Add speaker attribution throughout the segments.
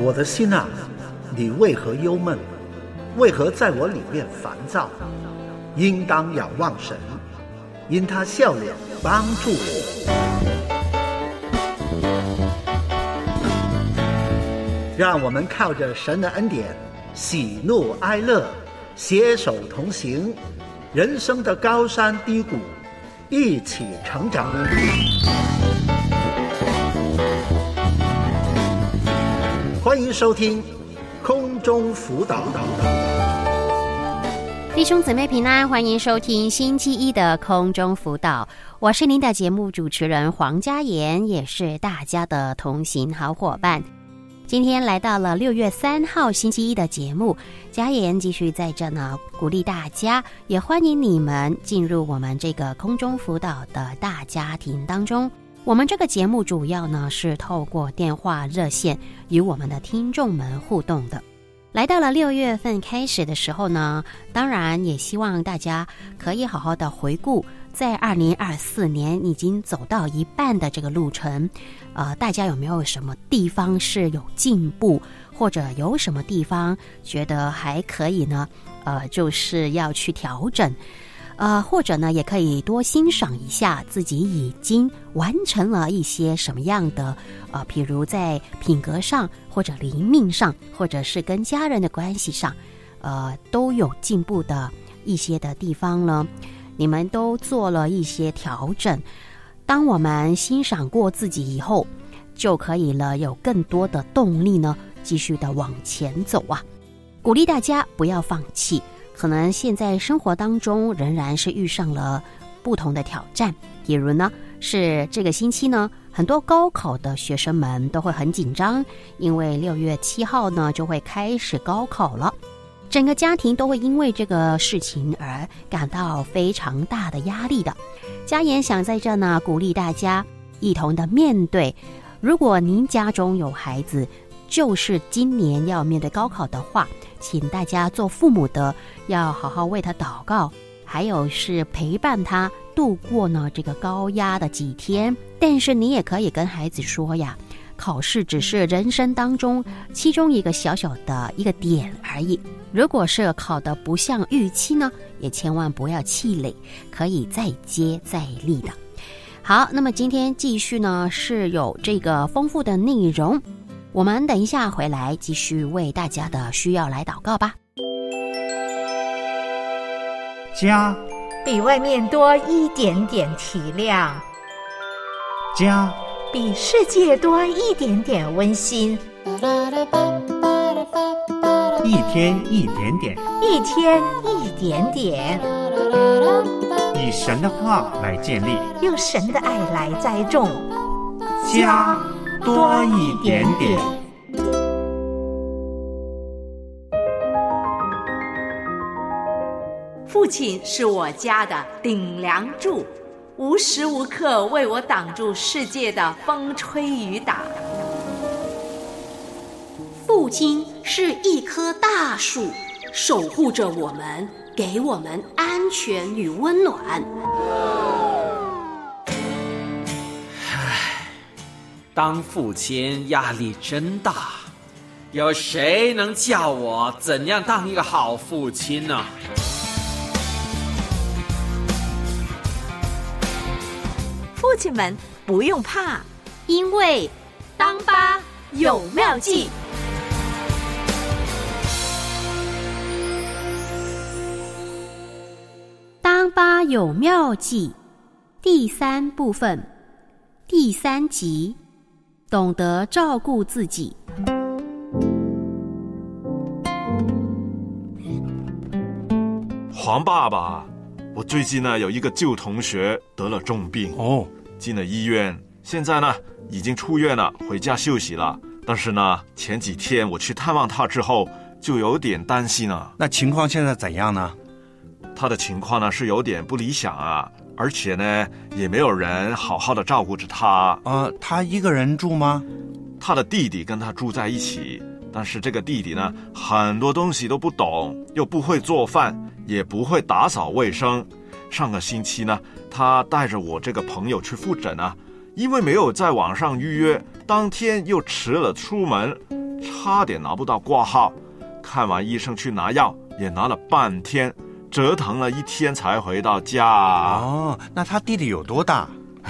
Speaker 1: 我的心啊，你为何忧闷？为何在我里面烦躁？应当仰望神，因他笑脸帮助我。让我们靠着神的恩典，喜怒哀乐，携手同行，人生的高山低谷，一起成长。欢迎收听空中辅导。
Speaker 2: 弟兄姊妹平安，欢迎收听星期一的空中辅导，我是您的节目主持人黄嘉妍，也是大家的同行好伙伴。今天来到了6月3号星期一的节目，嘉妍继续在这呢，鼓励大家，也欢迎你们进入我们这个空中辅导的大家庭当中。我们这个节目主要呢是透过电话热线与我们的听众们互动的。来到了6月份开始的时候呢，当然也希望大家可以好好的回顾在2024年已经走到一半的这个路程，大家有没有什么地方是有进步，或者有什么地方觉得还可以呢？就是要去调整。或者呢，也可以多欣赏一下自己已经完成了一些什么样的，譬如在品格上，或者灵命上，或者是跟家人的关系上，都有进步的一些的地方呢。你们都做了一些调整。当我们欣赏过自己以后，就可以了有更多的动力呢，继续的往前走啊！鼓励大家不要放弃。可能现在生活当中仍然是遇上了不同的挑战，比如呢是这个星期呢，很多高考的学生们都会很紧张，因为6月7号呢就会开始高考了，整个家庭都会因为这个事情而感到非常大的压力的。嘉妍想在这呢鼓励大家一同的面对，如果您家中有孩子就是今年要面对高考的话，请大家做父母的要好好为他祷告，还有是陪伴他度过呢这个高压的几天。但是你也可以跟孩子说呀，考试只是人生当中其中一个小小的一个点而已，如果是考得不像预期呢，也千万不要气馁，可以再接再厉的。好，那么今天继续呢是有这个丰富的内容，我们等一下回来继续为大家的需要来祷告吧。
Speaker 3: 家
Speaker 4: 比外面多一点点体谅，
Speaker 3: 家
Speaker 4: 比世界多一点点温馨，
Speaker 3: 一天一点点，
Speaker 4: 一天一点点，
Speaker 3: 以神的话来建立，
Speaker 4: 用神的爱来栽种，
Speaker 3: 家多一点点。
Speaker 5: 父亲是我家的顶梁柱，无时无刻为我挡住世界的风吹雨打。
Speaker 6: 父亲是一棵大树，守护着我们，给我们安全与温暖。
Speaker 7: 当父亲压力真大，有谁能教我怎样当一个好父亲呢？
Speaker 5: 父亲们不用怕，
Speaker 6: 因为当爸有妙计。
Speaker 2: 当爸有妙计第3部分第3集，懂得照顾自己。
Speaker 8: 黄爸爸，我最近呢有一个旧同学得了重病进了医院，现在呢已经出院了，回家休息了。但是呢前几天我去探望他之后，就有点担心了。
Speaker 3: 那情况现在怎样呢？
Speaker 8: 他的情况呢是有点不理想啊，而且呢也没有人好好的照顾着他。
Speaker 3: 他一个人住吗？
Speaker 8: 他的弟弟跟他住在一起，但是这个弟弟呢很多东西都不懂，又不会做饭，也不会打扫卫生。上个星期呢他带着我这个朋友去复诊啊，因为没有在网上预约，当天又迟了出门， 差点拿不到挂号，看完医生去拿药也拿了半天，折腾了1天才回到家。
Speaker 9: 哦，那他弟弟有多大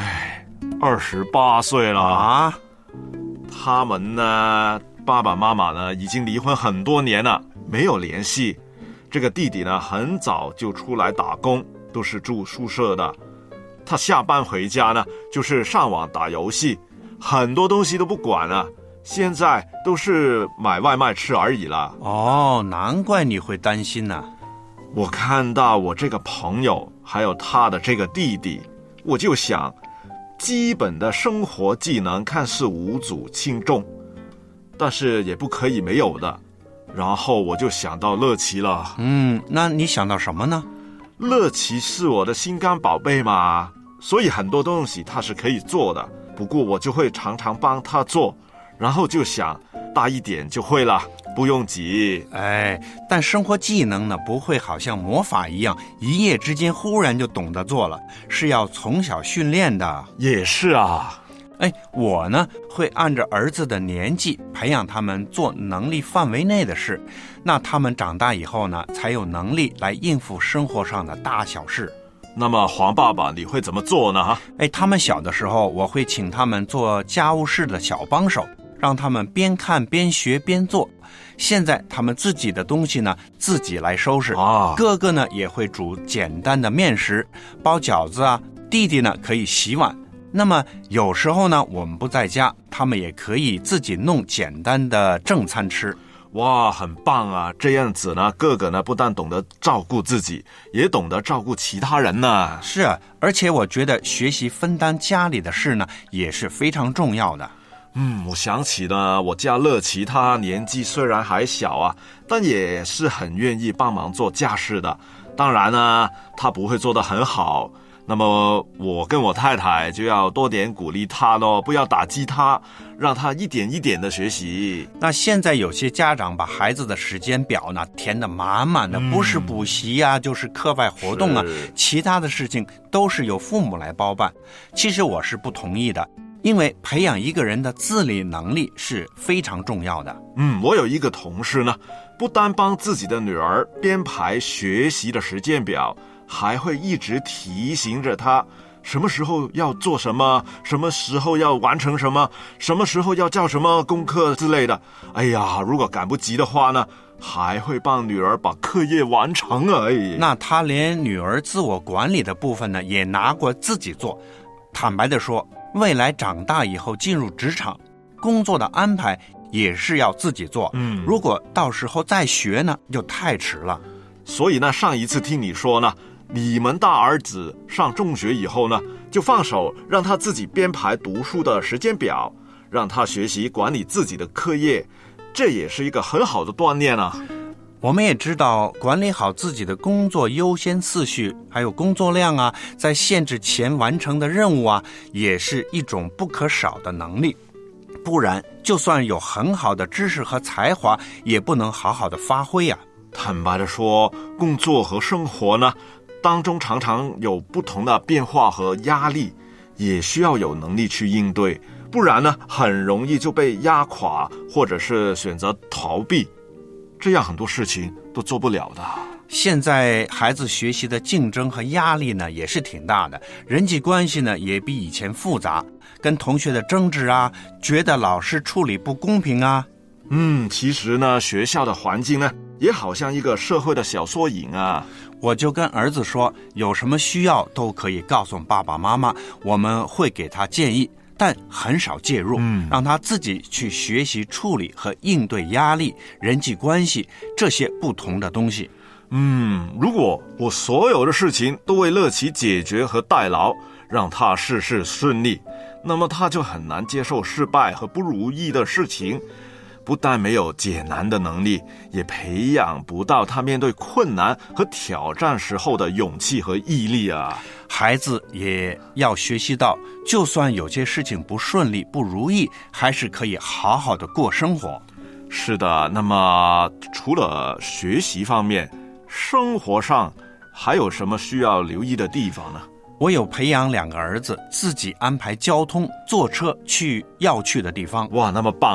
Speaker 8: ？28岁了
Speaker 9: 啊。
Speaker 8: 他们呢，爸爸妈妈呢已经离婚很多年了，没有联系。这个弟弟呢很早就出来打工，都是住宿舍的。他下班回家呢就是上网打游戏，很多东西都不管了，现在都是买外卖吃而已了。
Speaker 9: 哦，难怪你会担心呢。
Speaker 8: 我看到我这个朋友还有他的这个弟弟，我就想，基本的生活技能看似无足轻重，但是也不可以没有的。然后我就想到乐琪了。
Speaker 9: 那你想到什么呢？
Speaker 8: 乐琪是我的心肝宝贝嘛，所以很多东西他是可以做的，不过我就会常常帮他做，然后就想大一点就会了，不用急。
Speaker 9: 但生活技能呢，不会好像魔法一样一夜之间忽然就懂得做了，是要从小训练的。
Speaker 8: 也是啊。
Speaker 9: 我呢会按着儿子的年纪培养他们做能力范围内的事，那他们长大以后呢，才有能力来应付生活上的大小事。
Speaker 8: 那么黄爸爸你会怎么做呢？
Speaker 9: 他们小的时候，我会请他们做家务事的小帮手，让他们边看边学边做。现在他们自己的东西呢自己来收拾，哥哥呢也会煮简单的面食，包饺子啊，弟弟呢可以洗碗。那么有时候呢我们不在家，他们也可以自己弄简单的正餐吃。
Speaker 8: 哇，很棒啊！这样子呢，哥哥呢不但懂得照顾自己，也懂得照顾其他人呢。
Speaker 9: 是啊，而且我觉得学习分担家里的事呢也是非常重要的。
Speaker 8: 我想起呢，我家乐琪他年纪虽然还小啊，但也是很愿意帮忙做家事的。当然呢，他不会做得很好，那么我跟我太太就要多点鼓励他咯，不要打击他，让他一点一点的学习。
Speaker 9: 那现在有些家长把孩子的时间表呢填得满满的，不是补习啊，就是课外活动啊，其他的事情都是由父母来包办。其实我是不同意的，因为培养一个人的自理能力是非常重要的。
Speaker 8: 我有一个同事呢，不单帮自己的女儿编排学习的时间表，还会一直提醒着他什么时候要做什么，什么时候要完成什么，什么时候要交什么功课之类的。如果赶不及的话呢，还会帮女儿把课业完成。
Speaker 9: 那他连女儿自我管理的部分呢也拿过自己做。坦白地说，未来长大以后进入职场，工作的安排也是要自己做。如果到时候再学呢，就太迟了。
Speaker 8: 所以呢，上一次听你说呢，你们大儿子上中学以后呢，就放手让他自己编排读书的时间表，让他学习管理自己的课业，这也是一个很好的锻炼啊。
Speaker 9: 我们也知道，管理好自己的工作优先次序，还有工作量啊，在限制前完成的任务啊，也是一种不可少的能力。不然，就算有很好的知识和才华，也不能好好的发挥啊。
Speaker 8: 坦白地说，工作和生活呢，当中常常有不同的变化和压力，也需要有能力去应对，不然呢，很容易就被压垮，或者是选择逃避，这样很多事情都做不了的。
Speaker 9: 现在孩子学习的竞争和压力呢也是挺大的，人际关系呢也比以前复杂，跟同学的争执啊，觉得老师处理不公平啊。
Speaker 8: 其实呢，学校的环境呢也好像一个社会的小缩影啊。
Speaker 9: 我就跟儿子说，有什么需要都可以告诉爸爸妈妈，我们会给他建议，但很少介入，让他自己去学习处理和应对压力、人际关系这些不同的东西。
Speaker 8: 如果我所有的事情都为乐琪解决和代劳，让他事事顺利，那么他就很难接受失败和不如意的事情，不但没有解难的能力，也培养不到他面对困难和挑战时候的勇气和毅力啊。
Speaker 9: 孩子也要学习到，就算有些事情不顺利、不如意，还是可以好好的过生活。
Speaker 8: 是的，那么除了学习方面，生活上还有什么需要留意的地方呢？
Speaker 9: 我有培养2个儿子自己安排交通，坐车去要去的地方。
Speaker 8: 哇，那么棒啊！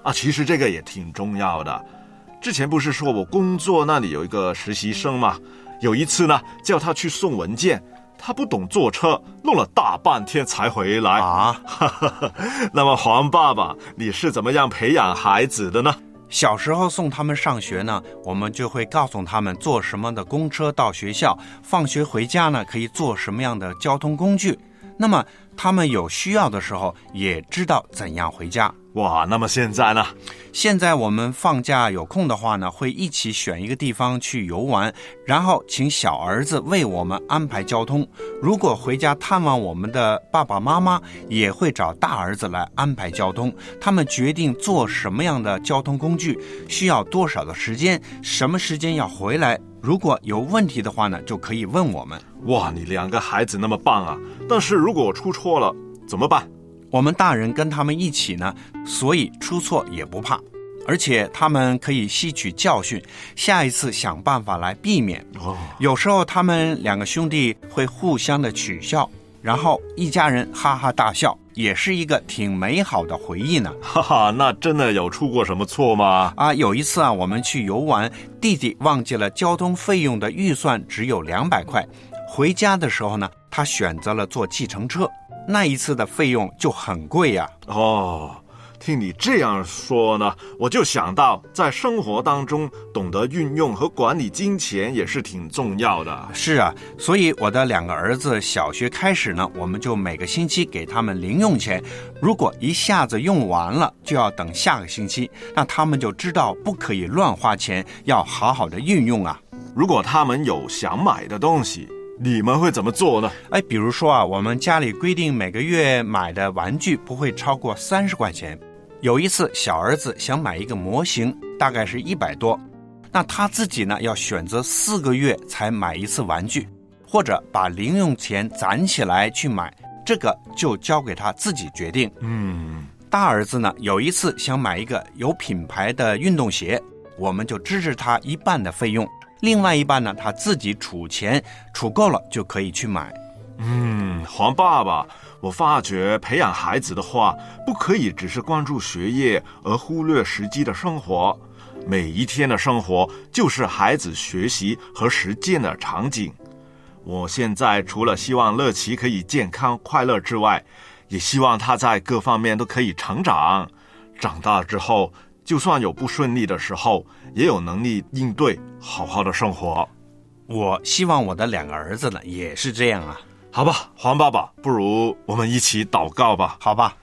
Speaker 8: 其实这个也挺重要的。之前不是说我工作那里有一个实习生吗？有一次呢，叫他去送文件，他不懂坐车，弄了大半天才回来啊。那么黄爸爸，你是怎么样培养孩子的呢？
Speaker 9: 小时候送他们上学呢，我们就会告诉他们坐什么的公车到学校，放学回家呢可以坐什么样的交通工具。那么他们有需要的时候也知道怎样回家。
Speaker 8: 哇，那么现在呢？
Speaker 9: 现在我们放假有空的话呢，会一起选一个地方去游玩，然后请小儿子为我们安排交通。如果回家探望我们的爸爸妈妈，也会找大儿子来安排交通。他们决定坐什么样的交通工具，需要多少的时间，什么时间要回来。如果有问题的话呢，就可以问我们。
Speaker 8: 哇，你2个孩子那么棒啊！但是如果我出错了怎么办？
Speaker 9: 我们大人跟他们一起呢，所以出错也不怕，而且他们可以吸取教训，下一次想办法来避免。有时候他们2个兄弟会互相的取笑，然后一家人哈哈大笑，也是一个挺美好的回忆呢。
Speaker 8: 哈哈，那真的有出过什么错吗？
Speaker 9: 有一次我们去游玩，弟弟忘记了交通费用的预算只有200块，回家的时候呢，他选择了坐计程车，那一次的费用就很贵呀。
Speaker 8: 听你这样说呢，我就想到在生活当中懂得运用和管理金钱也是挺重要的。
Speaker 9: 是啊，所以我的2个儿子小学开始呢，我们就每个星期给他们零用钱，如果一下子用完了，就要等下个星期，那他们就知道不可以乱花钱，要好好的运用啊。
Speaker 8: 如果他们有想买的东西，你们会怎么做呢？
Speaker 9: 比如说我们家里规定每个月买的玩具不会超过30块钱。有一次小儿子想买一个模型，大概是100多，那他自己呢要选择4个月才买一次玩具，或者把零用钱攒起来去买，这个就交给他自己决定。大儿子呢有一次想买一个有品牌的运动鞋，我们就支持他一半的费用，另外一半呢他自己储钱，储够了就可以去买。
Speaker 8: 黄爸爸，我发觉培养孩子的话，不可以只是关注学业而忽略实际的生活。每一天的生活就是孩子学习和实践的场景。我现在除了希望乐琪可以健康快乐之外，也希望他在各方面都可以成长。长大之后，就算有不顺利的时候，也有能力应对，好好的生活。
Speaker 9: 我希望我的2个儿子呢也是这样啊。
Speaker 8: 好吧，黄爸爸，不如我们一起祷告吧。
Speaker 9: 好吧。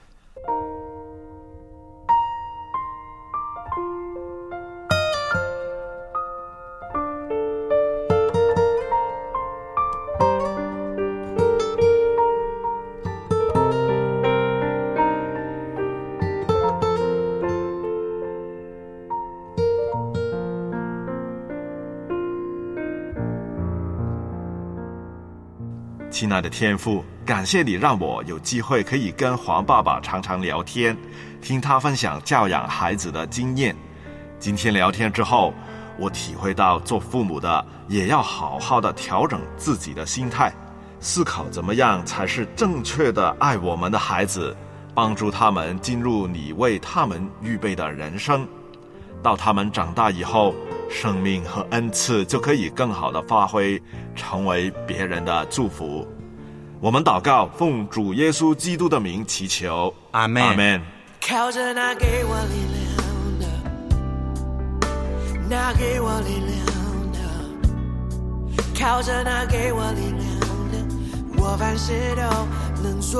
Speaker 8: 亲爱的天父，感谢你让我有机会可以跟黄爸爸常常聊天，听他分享教养孩子的经验。今天聊天之后，我体会到做父母的也要好好的调整自己的心态，思考怎么样才是正确的爱我们的孩子，帮助他们进入你为他们预备的人生。到他们长大以后，生命和恩赐就可以更好的发挥，成为别人的祝福。我们祷告，奉主耶稣基督的名祈求，
Speaker 9: 阿们。
Speaker 8: 阿们。
Speaker 10: 靠着那给我力量的，那给我力量的，靠着那给我力量的，我凡事都能做。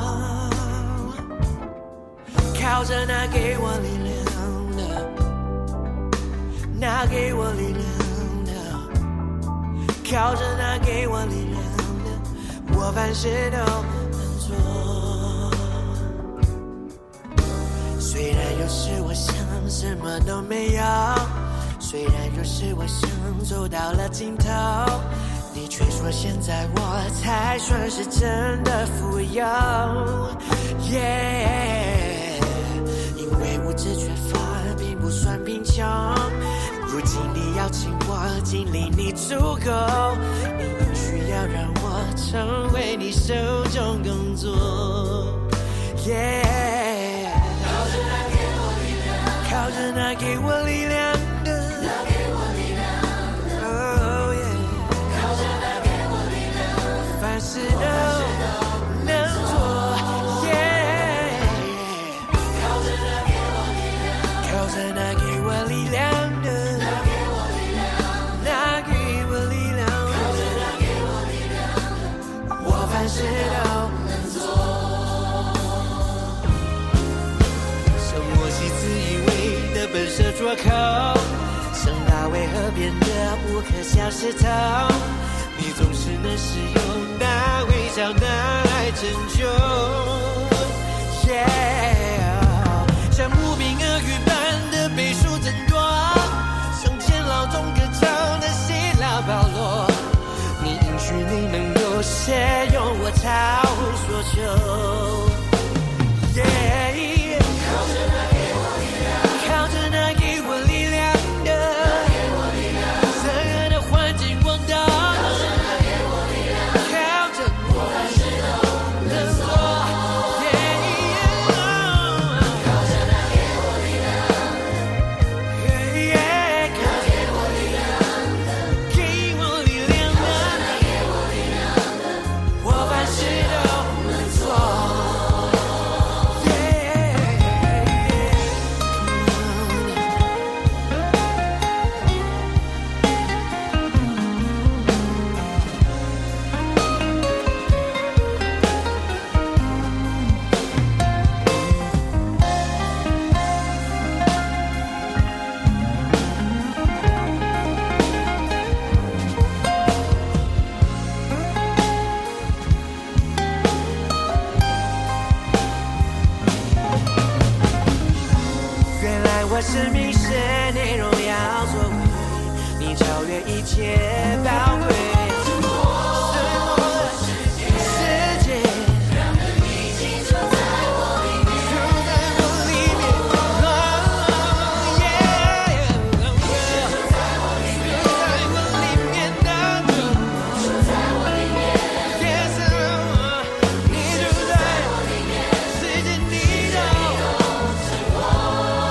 Speaker 10: 靠着那给我力量的，那给我力量的，靠着那给我力量的，我凡事都能做。虽然有时我想什么都没有，虽然有时我想走到了尽头，你却说现在我才算是真的富有。因为物质缺乏并不算贫穷，如今你邀请我经历你足够，你允许要让我成为你手中工作。靠着那给我力量那给我力量的，那给我力量的，哦耶，靠着那给我力量的，凡事都能做，耶，靠着那给我力量，靠着那给我力量的，那给我力量，那给我力量，靠着那给我力量的，我凡事都能做。本色捉口，像大卫河边的无可小石头，你总是能使用那微小的爱拯救。像无名鳄鱼般的倍数增多，像监牢中歌唱的希腊保罗，你允许你能够使用我超乎所求。生命是你荣耀作为，你超越一切宝贵，胜过了世界，让你进驻在我里面，住在我里面，住在我里面，住在我里面当中，住在我里面，你住在我里面，世界你都胜过。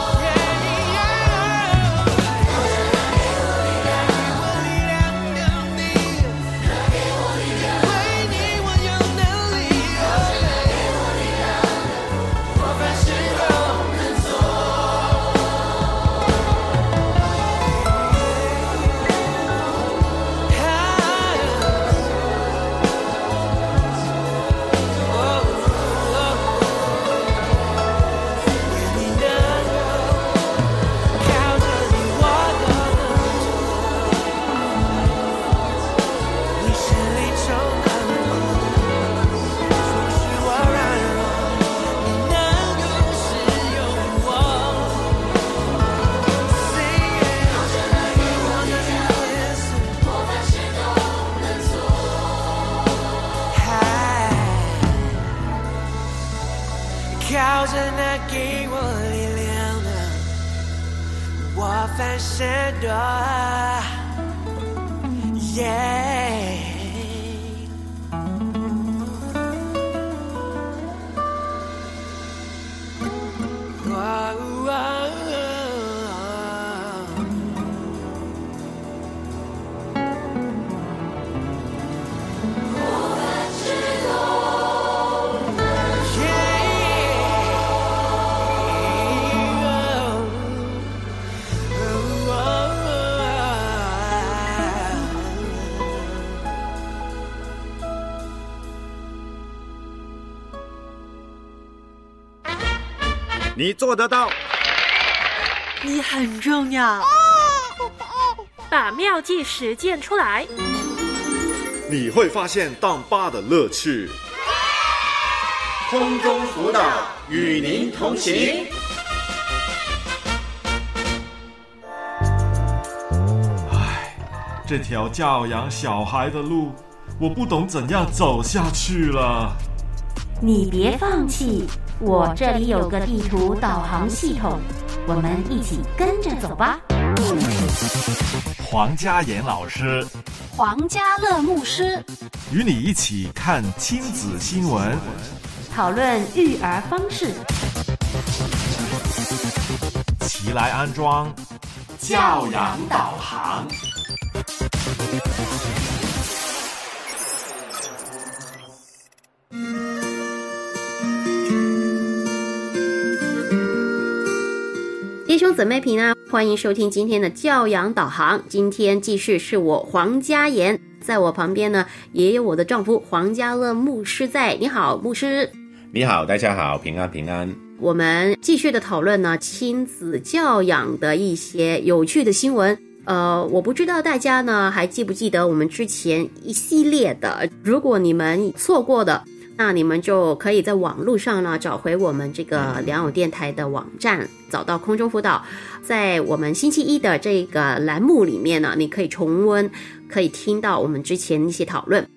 Speaker 10: 靠着那给我力量的，我凡事都
Speaker 11: 你做得到，
Speaker 12: 你很重要，把妙计实践出来，
Speaker 8: 你会发现当爸的乐趣。
Speaker 11: 空中辅导与您同行。
Speaker 8: 这条教养小孩的路，我不懂怎样走下去了。
Speaker 2: 你别放弃，我这里有个地图导航系统，我们一起跟着走吧。
Speaker 8: 黄家妍老师，
Speaker 2: 黄家乐牧师，
Speaker 8: 与你一起看亲子新闻，
Speaker 2: 讨论育儿方式，
Speaker 8: 期即来安装
Speaker 3: 教养导航。
Speaker 2: 弟兄姊妹平安，欢迎收听今天的教养导航。今天继续是我黄家妍，在我旁边呢也有我的丈夫黄家乐牧师在。你好，牧师。
Speaker 13: 你好，大家好，平安平安。
Speaker 2: 我们继续的讨论呢亲子教养的一些有趣的新闻。我不知道大家呢还记不记得我们之前一系列的，如果你们错过的，那你们就可以在网络上呢找回我们这个良友电台的网站，找到空中辅导，在我们星期一的这个栏目里面呢，你可以重温，可以听到我们之前一些讨论。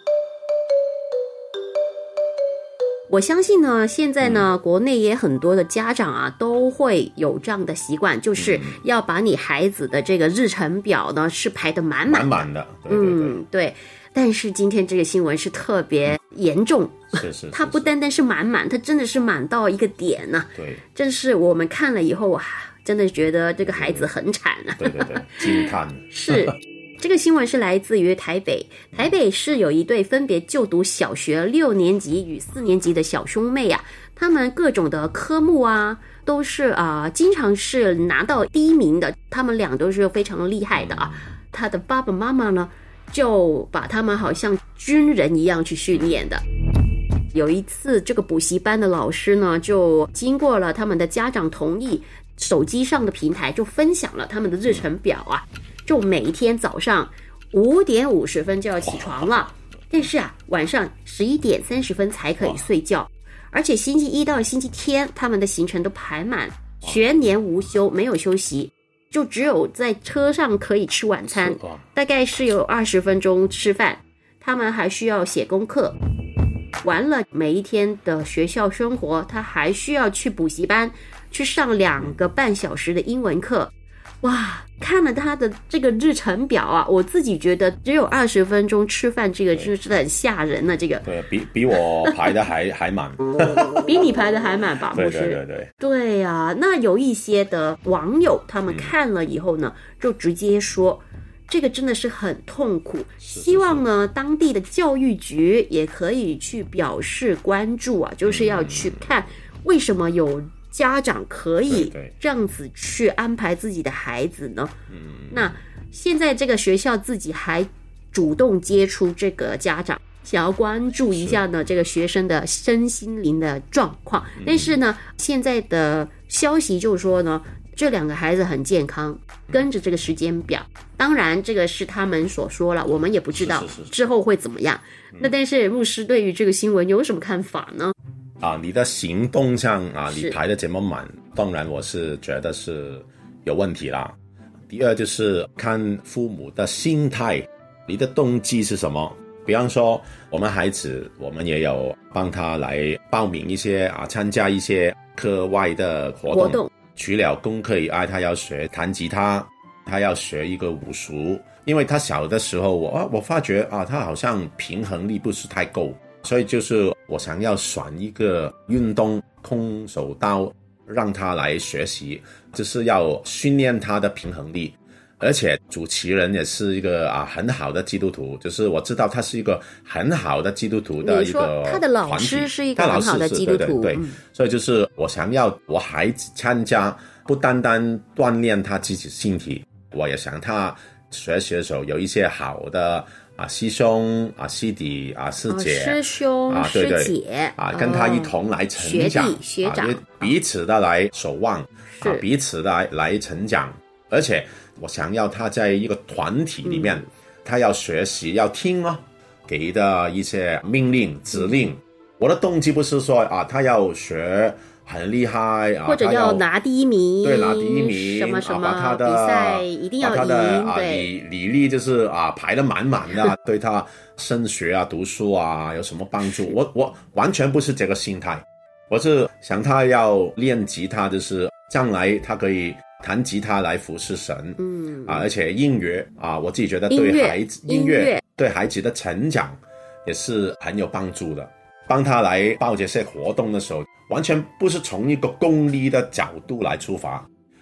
Speaker 2: 我相信呢，现在呢，国内也很多的家长啊，都会有这样的习惯，就是要把你孩子的这个日程表呢是排得满满的。对。但是今天这个新闻是特别严重，
Speaker 13: 是
Speaker 2: 它不单单是满满，它真的是满到一个点呢。
Speaker 13: 对，
Speaker 2: 真是我们看了以后啊，真的觉得这个孩子很惨啊。
Speaker 13: 对，惊叹。
Speaker 2: 是。这个新闻是来自于台北市有一对分别就读小学6年级与4年级的小兄妹啊，他们各种的科目啊都是经常是拿到第1名的，他们俩都是非常厉害的啊。他的爸爸妈妈呢就把他们好像军人一样去训练的。有一次这个补习班的老师呢就经过了他们的家长同意，手机上的平台就分享了他们的日程表啊，就每一天早上5点50分就要起床了，但是晚上11点30分才可以睡觉，而且星期一到星期天他们的行程都排满，全年无休，没有休息，就只有在车上可以吃晚餐，大概是有20分钟吃饭，他们还需要写功课，完了每一天的学校生活，他还需要去补习班去上2个半小时的英文课。哇，看了他的这个日程表啊，我自己觉得只有20分钟吃饭，这个真是很吓人了。这个
Speaker 13: 对，比我排的还满，
Speaker 2: 比你排的还满吧？对啊。那有一些的网友他们看了以后呢，就直接说这个真的是很痛苦，希望呢当地的教育局也可以去表示关注啊，就是要去看为什么有家长可以这样子去安排自己的孩子呢？那现在这个学校自己还主动接触这个家长，想要关注一下呢这个学生的身心灵的状况。但是呢，现在的消息就是说呢，这2个孩子很健康，跟着这个时间表。当然，这个是他们所说了，我们也不知道之后会怎么样。那但是牧师对于这个新闻有什么看法呢？
Speaker 13: 你的行动上你排的这么满，当然我是觉得是有问题啦。第二就是看父母的心态，你的动机是什么？比方说我们孩子，我们也有帮他来报名一些参加一些课外的活动，除了功课以外，他要学弹吉他，他要学一个武术。因为他小的时候我发觉他好像平衡力不是太够，所以就是我想要选一个运动空手道让他来学习，就是要训练他的平衡力。而且主持人也是一个很好的基督徒，就是我知道他是一个很好的基督徒的一个团体。你说他的
Speaker 2: 老师是一个很好的基督徒，
Speaker 13: 对，所以就是我想要我孩子参加，不单单锻炼他自己身体，我也想他学习的时候有一些好的师兄师弟师姐
Speaker 2: 师兄师姐
Speaker 13: 跟他一同来成长，
Speaker 2: 学长
Speaker 13: 彼此的来守望彼此的来成长。而且我想要他在一个团体里面，他要学习要听给的一些命令指令。我的动机不是说他要学很厉害
Speaker 2: 或者要拿第1名，
Speaker 13: 对，拿第1名，
Speaker 2: 什么什么
Speaker 13: 把他的
Speaker 2: 比赛一定要赢，
Speaker 13: 把他的
Speaker 2: 对，
Speaker 13: 履历就是排得满满的，对他升学读书有什么帮助？我完全不是这个心态，我是想他要练吉他，就是将来他可以弹吉他来服侍神，而且音乐我自己觉得对孩子音乐对孩子的成长也是很有帮助的。帮他来报这些活动的时候，完全不是从一个功利的角度来出发，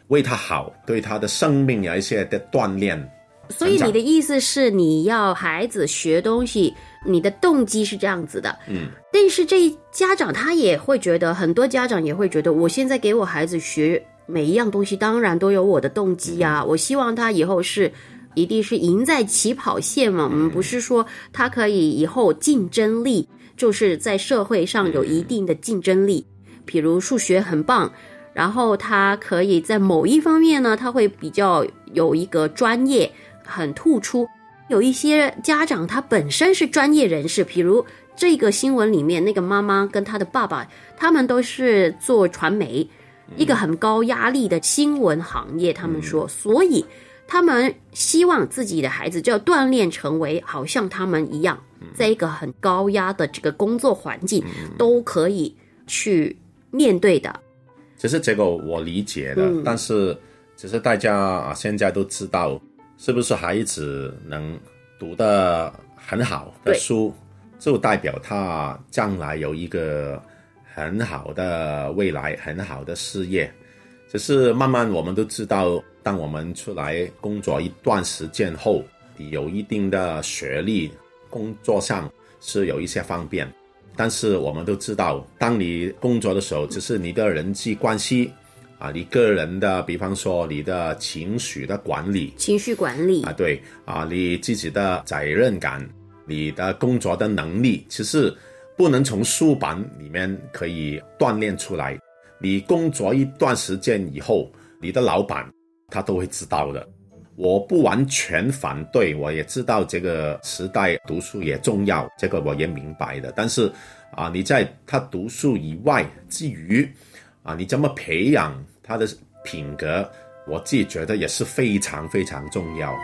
Speaker 13: 为他好，对他的生命有一些的锻炼。
Speaker 2: 所以你的意思是你要孩子学东西，你的动机是这样子的。但是这家长他也会觉得，很多家长也会觉得，我现在给我孩子学每一样东西，当然都有我的动机啊，我希望他以后一定是赢在起跑线嘛。我们不是说他可以以后竞争力，就是在社会上有一定的竞争力，比如数学很棒，然后他可以在某一方面呢，他会比较有一个专业很突出。有一些家长他本身是专业人士，比如这个新闻里面那个妈妈跟他的爸爸，他们都是做传媒，一个很高压力的新闻行业，他们说，所以他们希望自己的孩子就要锻炼成为好像他们一样，在一个很高压的这个工作环境都可以去面对的。
Speaker 13: 其实这个我理解的，但是只是大家现在都知道，是不是孩子能读得很好的书，就代表他将来有一个很好的未来，很好的事业。只是慢慢我们都知道，当我们出来工作一段时间后，有一定的学历，工作上是有一些方便。但是我们都知道，当你工作的时候，只是你的人际关系你个人的，比方说你的情绪的管理，对你自己的责任感，你的工作的能力，其实不能从书本里面可以锻炼出来。你工作一段时间以后，你的老板他都会知道的。我不完全反对，我也知道这个时代读书也重要，这个我也明白的。但是你在他读书以外之余你怎么培养他的品格，我自己觉得也是非常非常重要。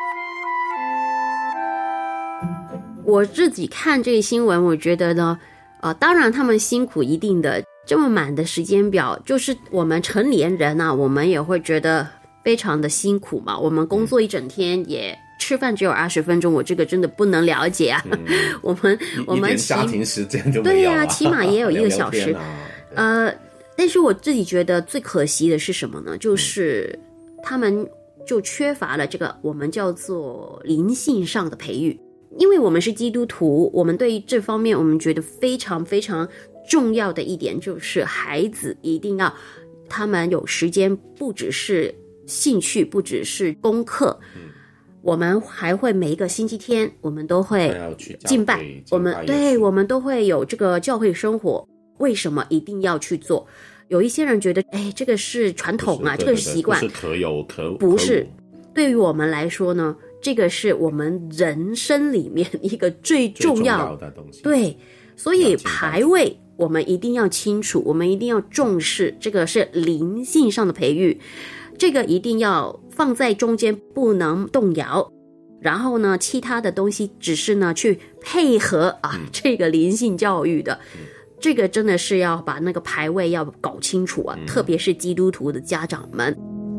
Speaker 2: 我自己看这个新闻，我觉得呢当然他们辛苦一定的，这么满的时间表，就是我们成年人我们也会觉得非常的辛苦嘛。我们工作一整天，也吃饭只有20分钟，我这个真的不能了解啊。我们
Speaker 13: 一点家庭时间都没有
Speaker 2: 对起码也有1个小时但是我自己觉得最可惜的是什么呢？就是他们就缺乏了这个我们叫做灵性上的培育。因为我们是基督徒，我们对于这方面我们觉得非常非常重要的一点，就是孩子一定要他们有时间，不只是兴趣，不只是功课，我们还会每一个星期天我们都会敬拜，我们都会有这个教会生活。为什么一定要去做？有一些人觉得这个是传统这个是习惯，
Speaker 13: 不是可有可无。
Speaker 2: 不是，对于我们来说呢，这个是我们人生里面一个最重要
Speaker 13: 的东西。
Speaker 2: 对，所以排位我们一定要清楚，我们一定要重视，这个是灵性上的培育，这个一定要放在中间，不能动摇。然后呢，其他的东西只是呢去配合这个灵性教育的。这个真的是要把那个排位要搞清楚特别是基督徒的家长们。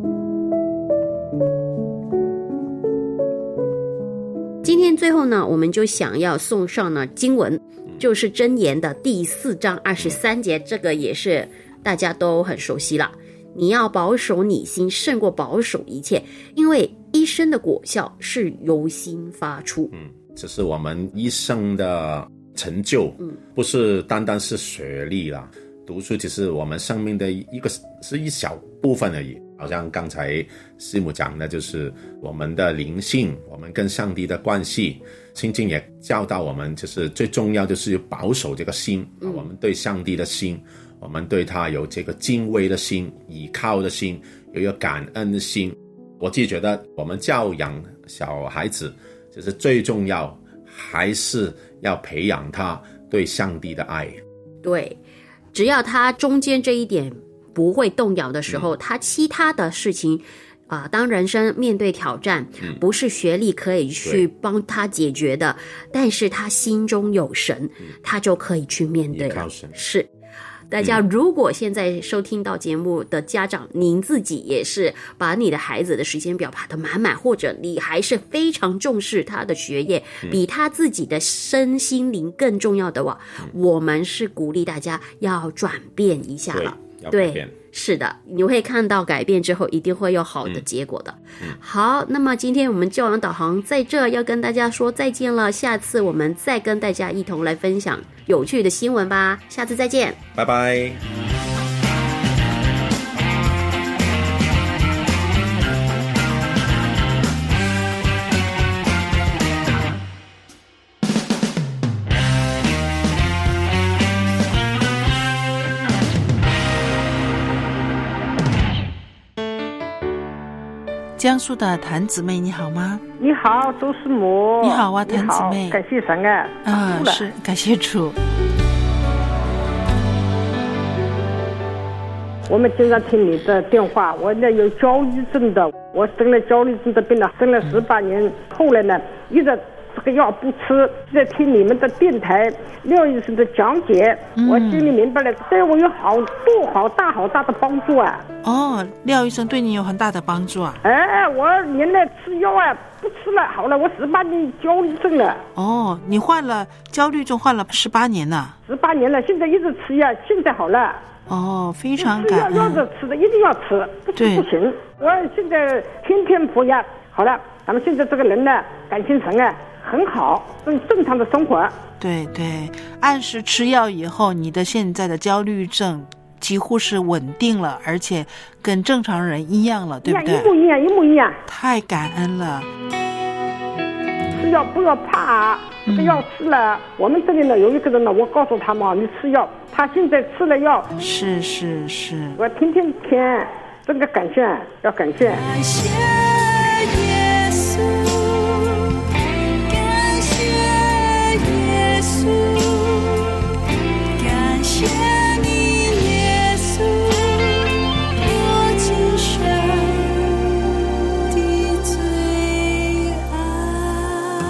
Speaker 2: 今天最后呢，我们就想要送上呢经文，就是箴言的第4章23节，这个也是大家都很熟悉了。你要保守你心，胜过保守一切，因为一生的果效是由心发出。
Speaker 13: 这是我们一生的成就，不是单单是学历啦。读书只是我们生命的一小部分而已。好像刚才师母讲的，就是我们的灵性，我们跟上帝的关系。圣经也教导我们，就是最重要就是保守这个心，我们对上帝的心，我们对他有这个敬畏的心，倚靠的心，有一个感恩的心。我自己觉得我们教养小孩子，就是最重要还是要培养他对上帝的爱。
Speaker 2: 对，只要他中间这一点不会动摇的时候，他其他的事情当人生面对挑战，不是学历可以去帮他解决的，但是他心中有神，他就可以去面对了。是，大家如果现在收听到节目的家长，您自己也是把你的孩子的时间表排得满满，或者你还是非常重视他的学业，比他自己的身心灵更重要的话，我们是鼓励大家要转变一下了。
Speaker 13: 要改变。
Speaker 6: 是的，你会看到改变之后一定会有好的结果的。好，那么今天我们教养导航在这要跟大家说再见了，下次我们再跟大家一同来分享有趣的新闻吧，下次再见，
Speaker 13: 拜拜。
Speaker 14: 江苏的谭姊妹你好吗？
Speaker 15: 你好，周师母。
Speaker 14: 你好啊，谭姊妹。
Speaker 15: 感谢神啊！
Speaker 14: 是感谢主。
Speaker 15: 我们经常听你的电话，我呢有焦虑症的，我生了焦虑症的病了，生了18年，后来呢一直这个药不吃，在听你们的电台廖医生的讲解，我心里明白了，对我有好大的帮助啊！
Speaker 14: 哦，廖医生对你有很大的帮助啊！
Speaker 15: 我原来吃药啊不吃了，好了，我18年焦虑症了。
Speaker 14: 哦，你患了焦虑症患了18年了
Speaker 15: ？18年了，现在一直吃药，现在好了。
Speaker 14: 哦，非常感恩。
Speaker 15: 要是吃的一定要吃，不吃不行。我现在天天服药，好了，咱们现在这个人呢，感情神啊很好，正常的生活。
Speaker 14: 对对，按时吃药以后，你的现在的焦虑症几乎是稳定了，而且跟正常人一样了，对不对？
Speaker 15: 一模一样。
Speaker 14: 太感恩了。
Speaker 15: 吃药不要怕，这个药吃了，我们这里呢有一个人呢，我告诉他嘛，你吃药，他现在吃了药。
Speaker 14: 是，
Speaker 15: 我天天听，这个感谢，要感谢。
Speaker 10: 感谢耶稣，感谢耶稣，感谢你耶稣，我今生的最爱。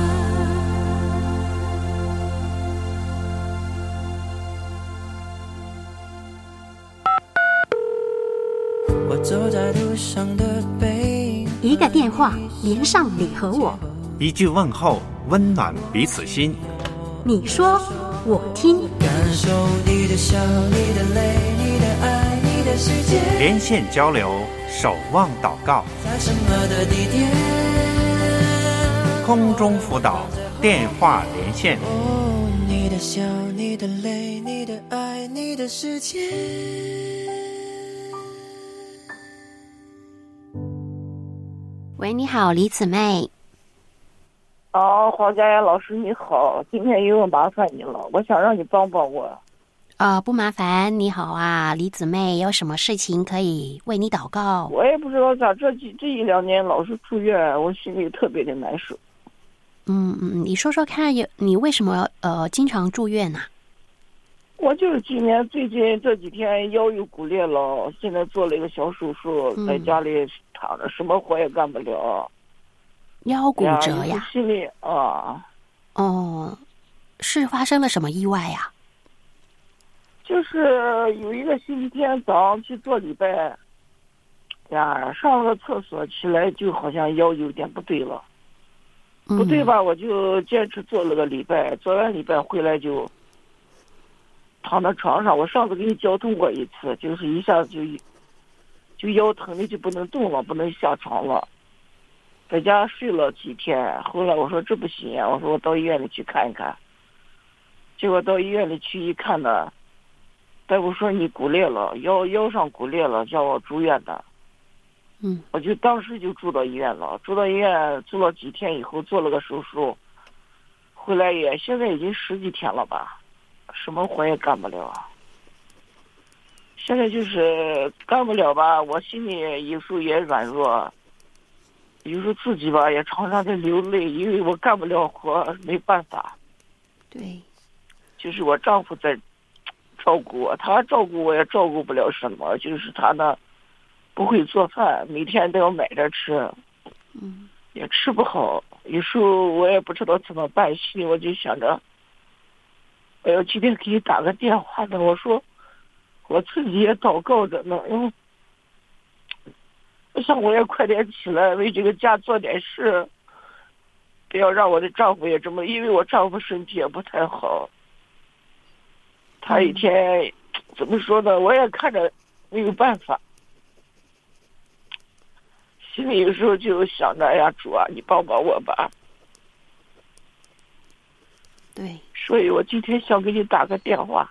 Speaker 10: 我走在路上的背，
Speaker 6: 一个电话连上你和我，
Speaker 9: 一句问候温暖彼此心。
Speaker 6: 你说我听，
Speaker 10: 感受你的笑，你的泪，你的爱，你的世界，
Speaker 9: 连线交流，守望祷告，
Speaker 10: 在什么的地点，
Speaker 9: 空中辅导电话连线。
Speaker 10: 哦，你的笑，你的泪，你的爱，你的世界。
Speaker 2: 喂，你好，李姊妹。
Speaker 16: 黄佳妍老师你好，今天又麻烦你了，我想让你帮帮我。
Speaker 2: 不麻烦，你好啊，李姊妹，有什么事情可以为你祷告？
Speaker 16: 我也不知道咋这一两年老是住院，我心里特别的难受。
Speaker 2: 你说说看，你为什么经常住院呢？
Speaker 16: 我就是最近这几天腰又骨裂了，现在做了一个小手术，在家里躺着，什么活也干不了。
Speaker 2: 腰骨折呀？
Speaker 16: 心里啊。
Speaker 2: 哦，是发生了什么意外呀？
Speaker 16: 就是有一个星期天早上去做礼拜，上了个厕所起来就好像腰有点不对了。不对吧？我就坚持做了个礼拜，做完礼拜回来就躺在床上。我上次给你交通过一次，就是一下子就腰疼的就不能动了，不能下床了，在家睡了几天。后来我说这不行啊，我说我到医院里去看一看。结果到医院里去一看呢，大夫说你骨裂了，腰上骨裂了，叫我住院的。我就当时就住到医院了，住了几天以后做了个手术，回来现在已经10几天了吧，什么活也干不了。现在就是干不了吧，我心里有时候也软弱，有时候自己吧也常常在流泪，因为我干不了活，没办法。
Speaker 2: 对，
Speaker 16: 就是我丈夫在照顾我，他照顾我也照顾不了什么，就是他呢不会做饭，每天都要买着吃，也吃不好。有时候我也不知道怎么办，心里我就想着，我要今天给你打个电话呢。我说我自己也祷告着呢，因为我想我也快点起来，为这个家做点事，不要让我的丈夫也这么，因为我丈夫身体也不太好，他一天怎么说呢？我也看着没有办法，心里有时候就想着，哎呀，主啊，你帮帮我吧。
Speaker 2: 对，
Speaker 16: 所以我今天想给你打个电话。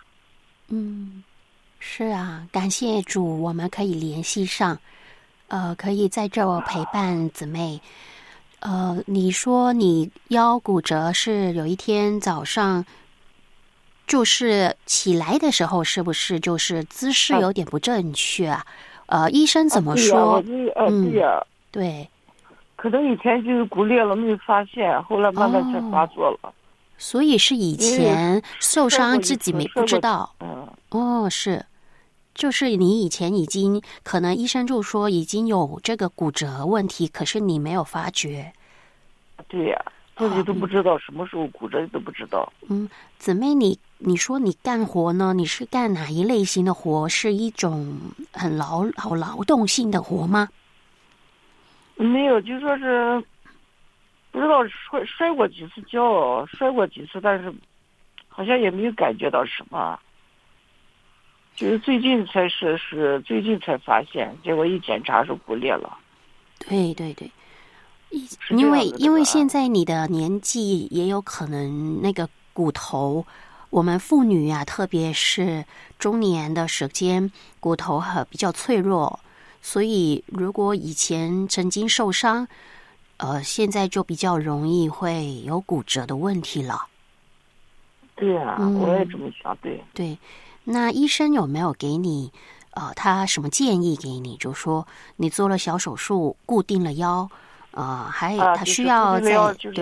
Speaker 2: 是啊，感谢主，我们可以联系上，可以在这陪伴姊妹。你说你腰骨折是有一天早上，就是起来的时候，是不是就是姿势有点不正确啊？医生怎么说？
Speaker 16: 对呀，
Speaker 2: 对，
Speaker 16: 可能以前就是骨裂了，没发现，后来慢慢才发作了。
Speaker 2: 所以是以前受伤自己不知道。是，就是你以前已经可能医生就说已经有这个骨折问题，可是你没有发觉。
Speaker 16: 对呀，自己都不知道什么时候骨折都不知道。
Speaker 2: 姊妹，你说你干活呢？你是干哪一类型的活？是一种很劳动性的活吗？
Speaker 16: 没有，就说是不知道摔过几次跤，摔过几次，但是好像也没有感觉到什么。就是最近最近才发现，结果一检查是骨裂了。
Speaker 2: 对对对，因为现在你的年纪也有可能那个骨头，我们妇女啊，特别是中年的时间，骨头比较脆弱，所以如果以前曾经受伤，现在就比较容易会有骨折的问题了。
Speaker 16: 对啊，我也这么想。
Speaker 2: 对。那医生有没有给你他什么建议给你？就说你做了小手术，固定了腰，他需要在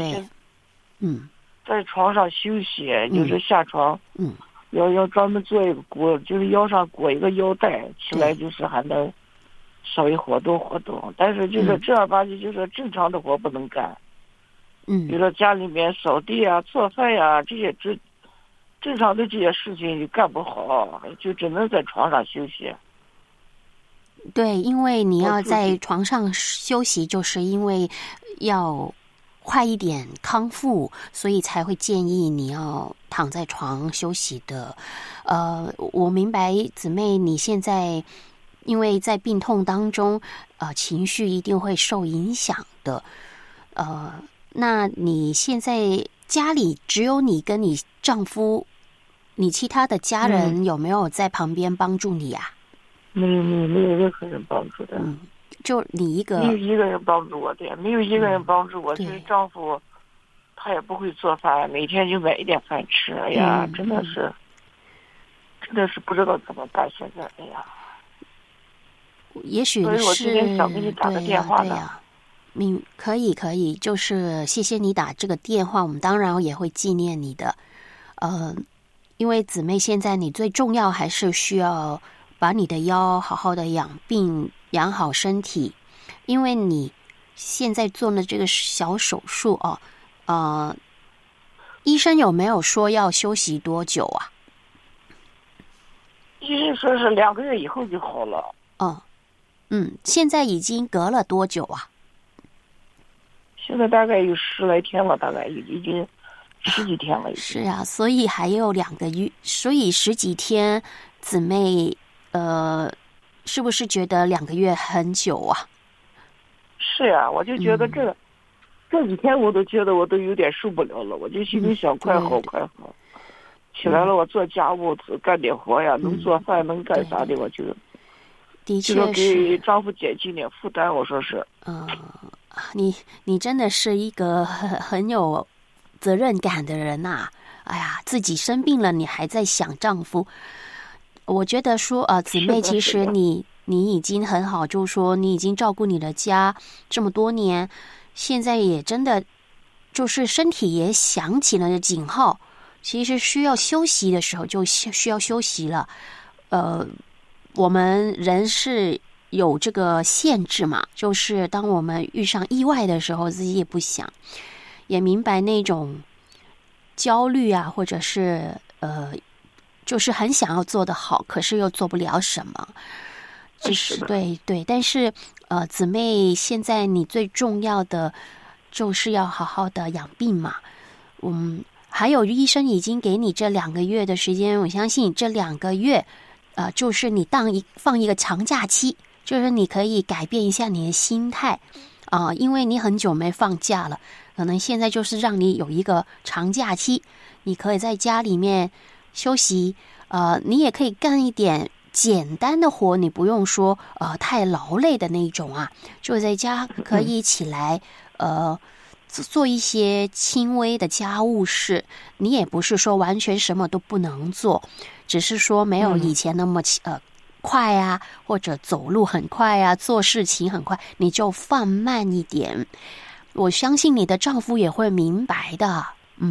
Speaker 16: 在床上休息，就是下床，要专门做一个裹，就是腰上裹一个腰带，起来就是还能稍微活动活动。但是就是正儿八经就是正常的活不能干，比如说家里面扫地啊、做饭呀这些正常的这些事情就干不好，就只能在床上休息。
Speaker 2: 对，因为你要在床上休息，就是因为要快一点康复，所以才会建议你要躺在床休息的。我明白姊妹你现在因为在病痛当中，情绪一定会受影响的。那你现在家里只有你跟你丈夫，你其他的家人有没有在旁边帮助你啊？
Speaker 16: 没有任何人帮助的。
Speaker 2: 就你一个？
Speaker 16: 没有一个人帮助我的，没有一个人帮助我。就是丈夫，他也不会做饭，每天就买一点饭吃。哎呀，真的是不知道怎么办。现在，哎呀，
Speaker 2: 也许
Speaker 16: 所以我今天想给你打个电话呢。
Speaker 2: 可以，就是谢谢你打这个电话，我们当然也会纪念你的。因为姊妹现在你最重要还是需要把你的腰好好的养病，养好身体。因为你现在做了这个小手术医生有没有说要休息多久啊？
Speaker 16: 医生说是2个月以后就好了。
Speaker 2: 现在已经隔了多久啊？
Speaker 16: 现在大概有10来天了，大概已经10几天了。
Speaker 2: 是啊，所以还有2个月，所以10几天，姊妹是不是觉得2个月很久啊？
Speaker 16: 是呀，我就觉得这几天我都觉得我都有点受不了了，我就心里想快好。起来了，我做家务，干点活呀，能做饭能干啥的，我就
Speaker 2: 的确
Speaker 16: 是给丈夫减轻点负担。我说是，
Speaker 2: 你真的是一个很有责任感的人呐！哎呀，自己生病了，你还在想丈夫。我觉得说姊妹，其实你已经很好，就是说你已经照顾你的家这么多年，现在也真的就是身体也响起了警号，其实需要休息的时候就需要休息了。我们人是有这个限制嘛，就是当我们遇上意外的时候，自己也不想，也明白那种焦虑啊，或者是就是很想要做得好，可是又做不了什么。就是对，但是姊妹，现在你最重要的就是要好好的养病嘛。还有医生已经给你这2个月的时间，我相信这2个月就是你放一个长假期，就是你可以改变一下你的心态因为你很久没放假了，可能现在就是让你有一个长假期，你可以在家里面休息，你也可以干一点简单的活，你不用说太劳累的那种就在家可以起来做一些轻微的家务事，你也不是说完全什么都不能做，只是说没有以前那么快或者走路很快做事情很快，你就放慢一点。我相信你的丈夫也会明白的。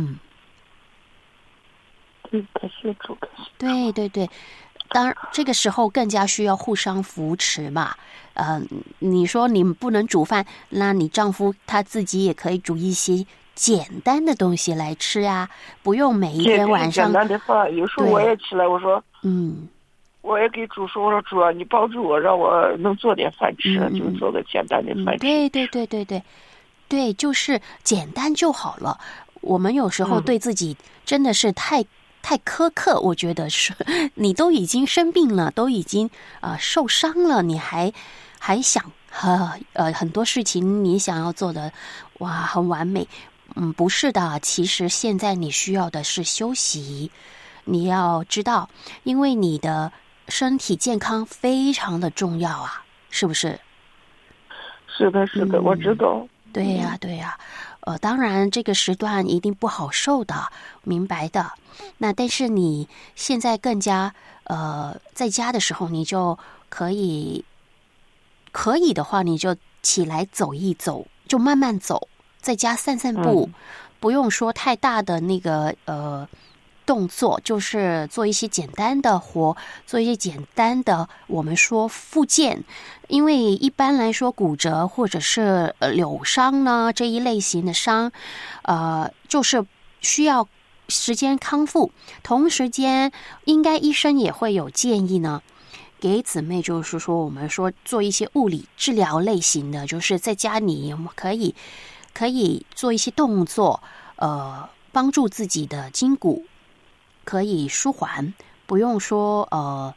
Speaker 16: 感谢主。
Speaker 2: 对对对，当然这个时候更加需要互相扶持嘛。你说你不能煮饭，那你丈夫他自己也可以煮一些简单的东西来吃不用每一天晚上
Speaker 16: 简单的饭。有时候我也起来，我说我也给主说，我说主啊，你帮助我，让我能做点饭吃，就做个简单的饭吃。
Speaker 2: 对对对对对对，就是简单就好了。我们有时候对自己真的是太苛刻，我觉得是你都已经生病了，都已经受伤了，你还想很多事情你想要做的很完美。不是的，其实现在你需要的是休息。你要知道，因为你的身体健康非常的重要是不是？
Speaker 16: 是的是的，我知道。
Speaker 2: 对呀对呀。当然这个时段一定不好受的，明白的。那但是你现在更加在家的时候，你就可以的话，你就起来走一走，就慢慢走，在家散散步，不用说太大的那个动作，就是做一些简单的活，做一些简单的我们说复健。因为一般来说骨折或者是扭伤呢这一类型的伤就是需要时间康复，同时间应该医生也会有建议呢给姊妹，就是说我们说做一些物理治疗类型的，就是在家里可以做一些动作帮助自己的筋骨可以舒缓，不用说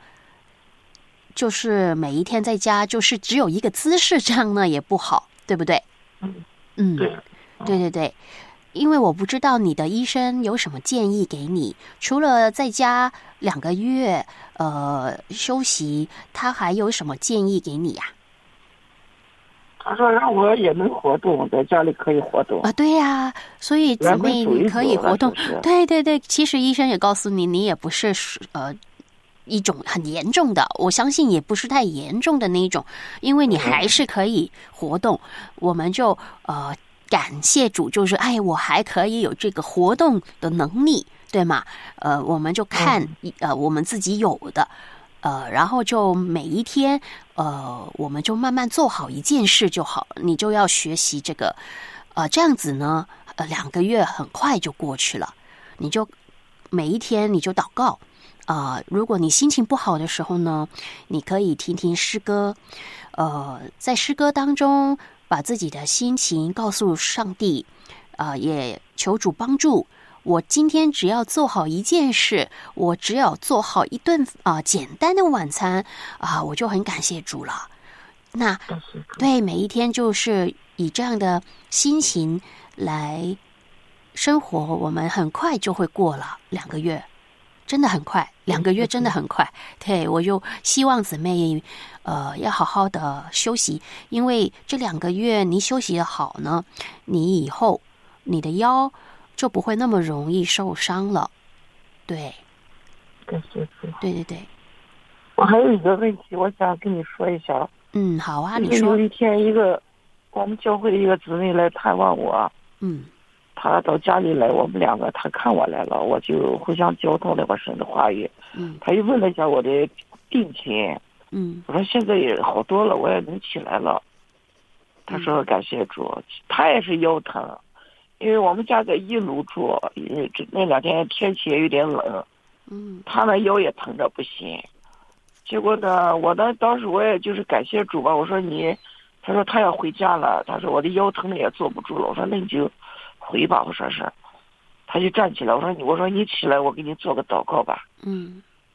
Speaker 2: 就是每一天在家就是只有一个姿势，这样呢也不好，对不对？对对对。因为我不知道你的医生有什么建议给你，除了在家2个月休息，他还有什么建议给你
Speaker 16: 他说让我也能活动，在家里可以活动
Speaker 2: 对呀，所以姊妹你可以活动。对对对，其实医生也告诉你，你也不是一种很严重的，我相信也不是太严重的那一种，因为你还是可以活动。我们就感谢主，就是我还可以有这个活动的能力，对吗？我们就看我们自己有的然后就每一天我们就慢慢做好一件事就好了。你就要学习这个这样子呢2个月很快就过去了。你就每一天你就祷告如果你心情不好的时候呢，你可以听听诗歌在诗歌当中把自己的心情告诉上帝也求主帮助我。今天只要做好一件事，我只要做好一顿简单的晚餐我就很感谢主了。那对，每一天就是以这样的心情来生活，我们很快就会过了2个月，真的很快，2个月真的很快。对，我就希望姊妹要好好的休息，因为这2个月你休息的好呢，你以后你的腰就不会那么容易受伤了。对，
Speaker 16: 感谢主。
Speaker 2: 对对对。
Speaker 16: 我还有一个问题，我想跟你说一下。
Speaker 2: 好啊，你说。
Speaker 16: 有一天我们教会的一个姊妹来探望我。他到家里来，我们2个他看我来了，我就互相交通了我神的话语。他又问了一下我的病情。我说现在也好多了，我也能起来了。他说感谢主。他也是腰疼，因为我们家在1楼住，因为那2天天气也有点冷。他那腰也疼着不行。结果呢，我呢当时我也就是感谢主吧。我说他说他要回家了，他说我的腰疼的也坐不住了。我说那你就回吧，我说是。他就站起来，我说你起来，我给你做个祷告吧。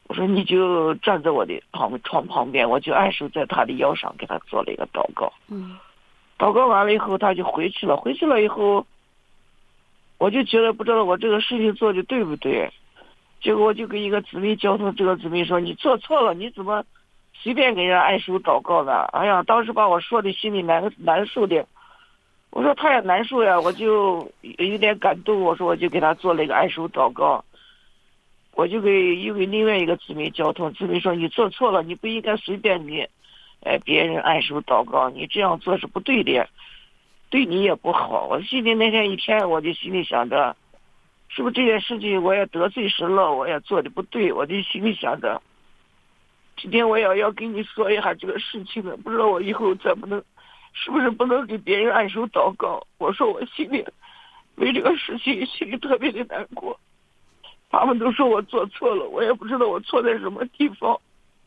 Speaker 16: 我说你就站在我的床旁边，我就按手在他的腰上给他做了一个祷告。祷告完了以后他就回去了。回去了以后，我就觉得不知道我这个事情做的对不对。结果我就跟一个姊妹交通，这个姊妹说你做错了，你怎么随便给人按手祷告的？哎呀，当时把我说的心里难受的。我说他也难受呀，我就有点感动。我说我就给他做了一个按手祷告。我就又给另外一个姊妹交通，姊妹说你做错了，你不应该随便别人按手祷告，你这样做是不对的，对你也不好。我心里那天一天，我就心里想着，是不是这件事情我也得罪神了，我也做的不对，我就心里想着，今天我也要跟你说一下这个事情了，不知道我以后怎么能，是不是不能给别人按手祷告？我说我心里为这个事情心里特别的难过。他们都说我做错了，我也不知道我错在什么地方。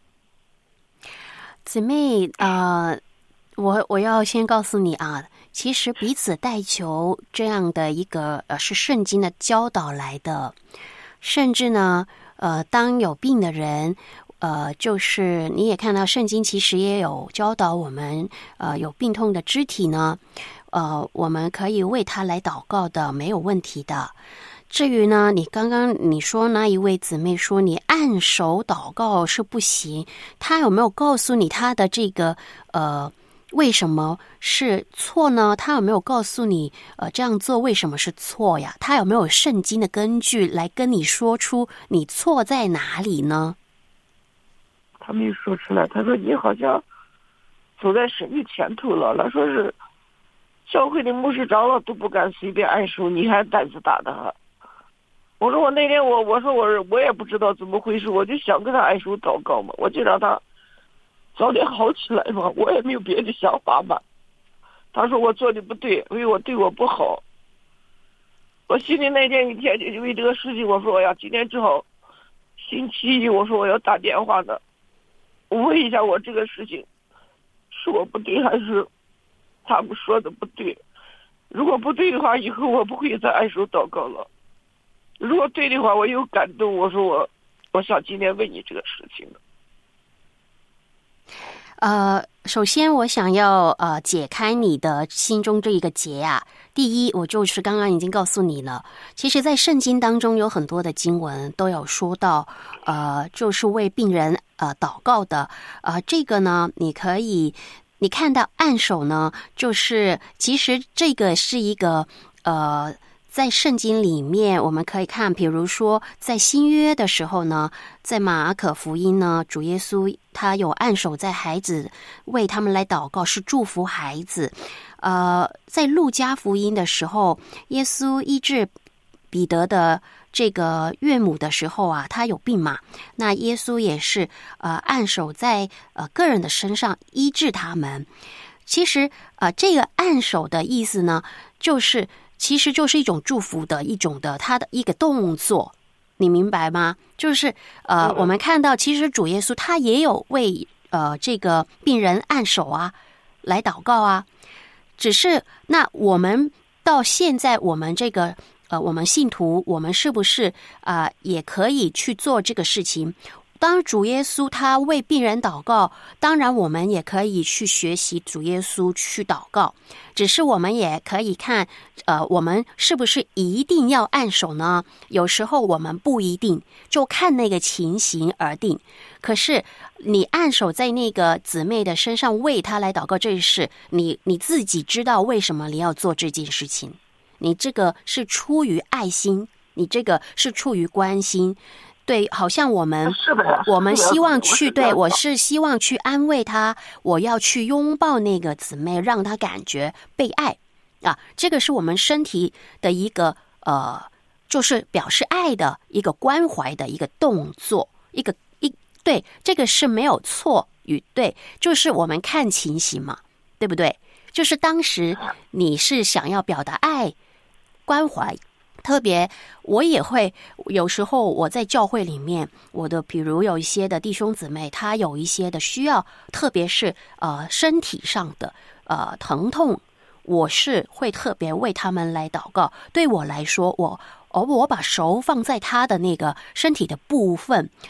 Speaker 2: 姊妹，我要先告诉你啊，其实彼此代求这样的一个是圣经的教导来的，甚至呢，当有病的人，就是你也看到圣经其实也有教导我们，有病痛的肢体呢，我们可以为他来祷告的，没有问题的。至于呢，你刚刚你说那一位姊妹说你按手祷告是不行，他有没有告诉你他的这个为什么是错呢？他有没有告诉你这样做为什么是错呀？他有没有圣经的根据来跟你说出你错在哪里呢？
Speaker 16: 他没有说出来，他说你好像走在神的前头了，他说是教会的牧师长老都不敢随便按手，你还胆子大的。我说我那天我说我也不知道怎么回事，我就想跟他按手祷告嘛，我就让他早点好起来嘛，我也没有别的想法嘛。他说我做的不对，因为我对我不好。我心里那天一天就因为这个事情，我说呀，今天正好星期一，我说我要打电话的，我问一下我这个事情是我不对还是他们说的不对。如果不对的话，以后我不会再按手祷告了。如果对的话，我有感动，我说我想今天问你这个事情
Speaker 2: 的。首先我想要解开你的心中这一个结啊。第一，我就是刚刚已经告诉你了，其实在圣经当中有很多的经文都有说到就是为病人祷告的。这个呢你看到按手呢，就是其实这个是一个在圣经里面我们可以看，比如说在新约的时候呢，在马可福音呢，主耶稣他有按手在孩子，为他们来祷告，是祝福孩子。在路加福音的时候，耶稣医治彼得的这个岳母的时候啊，他有病嘛，那耶稣也是按手在个人的身上医治他们。其实这个按手的意思呢，其实就是一种祝福的一种的他的一个动作，你明白吗？就是我们看到其实主耶稣他也有为这个病人按手啊，来祷告啊。只是那我们到现在我们这个我们信徒，我们是不是也可以去做这个事情？当主耶稣他为病人祷告，当然我们也可以去学习主耶稣去祷告，只是我们也可以看我们是不是一定要按手呢？有时候我们不一定，就看那个情形而定。可是你按手在那个姊妹的身上为她来祷告，这是你自己知道为什么你要做这件事情，你这个是出于爱心，你这个是出于关心。对，好像我们希望去，对，我是希望去安慰她，我要去拥抱那个姊妹，让她感觉被爱啊，这个是我们身体的一个就是表示爱的一个关怀的一个动作，对，这个是没有错与对，就是我们看情形嘛，对不对？就是当时你是想要表达爱关怀。特别我也会有时候我在教会里面，我的比如有一些的弟兄姊妹，他有一些的需要，特别是身体上的疼痛，我是会特别为他们来祷告。对我来说，我把手放在他的那个身体的部分，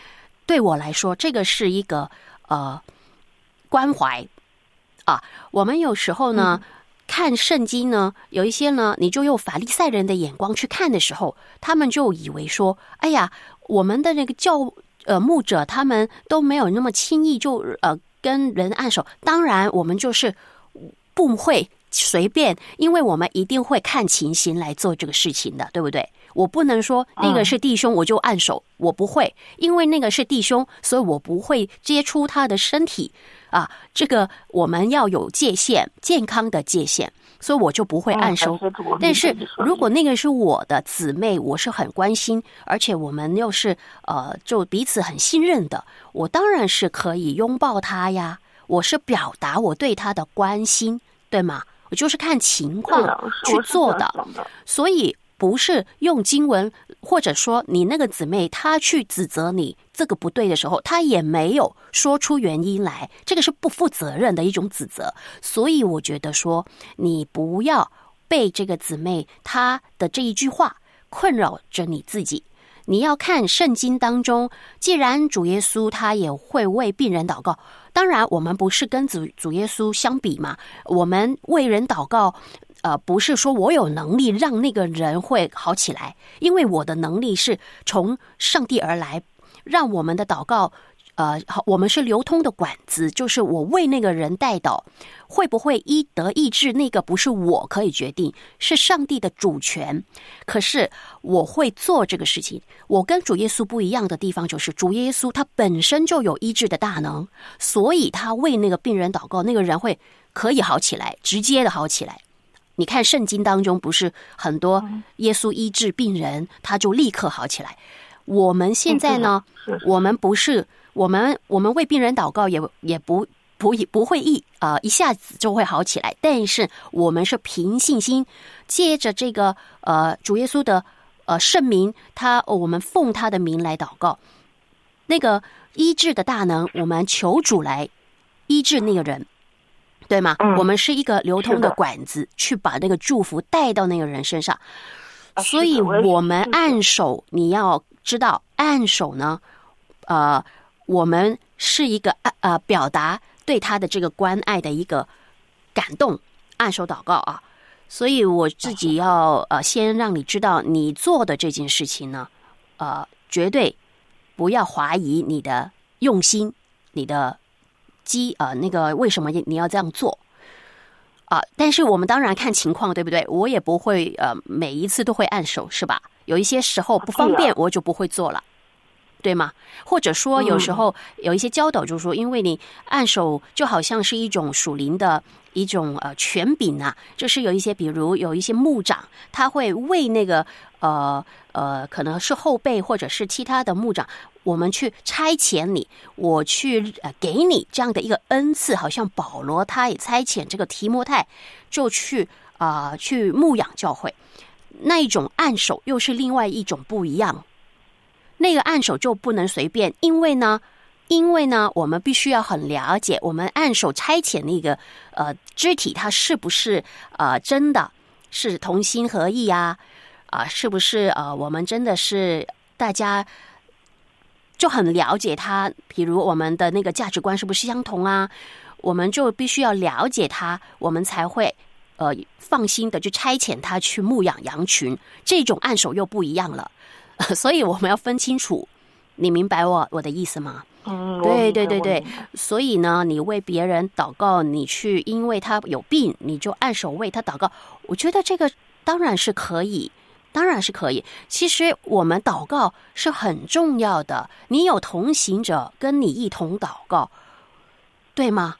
Speaker 2: 对我来说，这个是一个关怀啊。我们有时候呢，看圣经呢，有一些呢，你就用法利赛人的眼光去看的时候，他们就以为说，哎呀，我们的那个牧者他们都没有那么轻易就跟人按手。当然，我们就是不会随便，因为我们一定会看情形来做这个事情的，对不对？我不能说那个是弟兄我就按手，我不会，因为那个是弟兄，所以我不会接触他的身体啊。这个我们要有界限，健康的界限，所以我就不会按手。但是如果那个是我的姊妹，我是很关心，而且我们又是就彼此很信任的，我当然是可以拥抱他呀，我是表达我对他的关心，对吗？我就是看情况去做的，所以不是用经文，或者说你那个姊妹她去指责你这个不对的时候，她也没有说出原因来，这个是不负责任的一种指责。所以我觉得说，你不要被这个姊妹她的这一句话困扰着你自己。你要看圣经当中，既然主耶稣他也会为病人祷告，当然我们不是跟主耶稣相比嘛，我们为人祷告不是说我有能力让那个人会好起来，因为我的能力是从上帝而来，让我们的祷告我们是流通的管子，就是我为那个人代祷，会不会得医治，那个不是我可以决定，是上帝的主权。可是我会做这个事情。我跟主耶稣不一样的地方就是主耶稣他本身就有医治的大能，所以他为那个病人祷告，那个人会可以好起来，直接的好起来。你看圣经当中不是很多耶稣医治病人他就立刻好起来。我们现在呢，我们不是我们为病人祷告也不会一下子就会好起来，但是我们是凭信心，借着这个主耶稣的圣名，我们奉他的名来祷告，那个医治的大能，我们求主来医治那个人，对吗？我们是一个流通的管子，去把那个祝福带到那个人身上。所以我们按手，你要知道按手呢，我们是一个表达对他的这个关爱的一个感动，按手祷告啊。所以我自己要先让你知道，你做的这件事情呢，绝对不要怀疑你的用心，你的那个为什么你要这样做但是我们当然看情况，对不对？我也不会每一次都会按手，是吧？有一些时候不方便，我就不会做了。对吗？或者说有时候有一些教导就是说，因为你按手就好像是一种属灵的一种权柄啊，就是有一些比如有一些牧长，他会为那个可能是后辈或者是其他的牧长，我们去差遣你，我去给你这样的一个恩赐，好像保罗他也差遣这个提摩太就去牧养教会，那一种按手又是另外一种不一样。那个按手就不能随便，因为呢，我们必须要很了解，我们按手差遣那个肢体，它是不是真的是同心合意啊？是不是我们真的是大家就很了解他？比如我们的那个价值观是不是相同啊？我们就必须要了解他，我们才会放心的去差遣他去牧养羊群。这种按手又不一样了。所以我们要分清楚，你明白我的意思吗？对，所以呢，你为别人祷告，你去因为他有病，你就按手为他祷告，我觉得这个当然是可以。其实我们祷告是很重要的，你有同行者跟你一同祷告，对吗？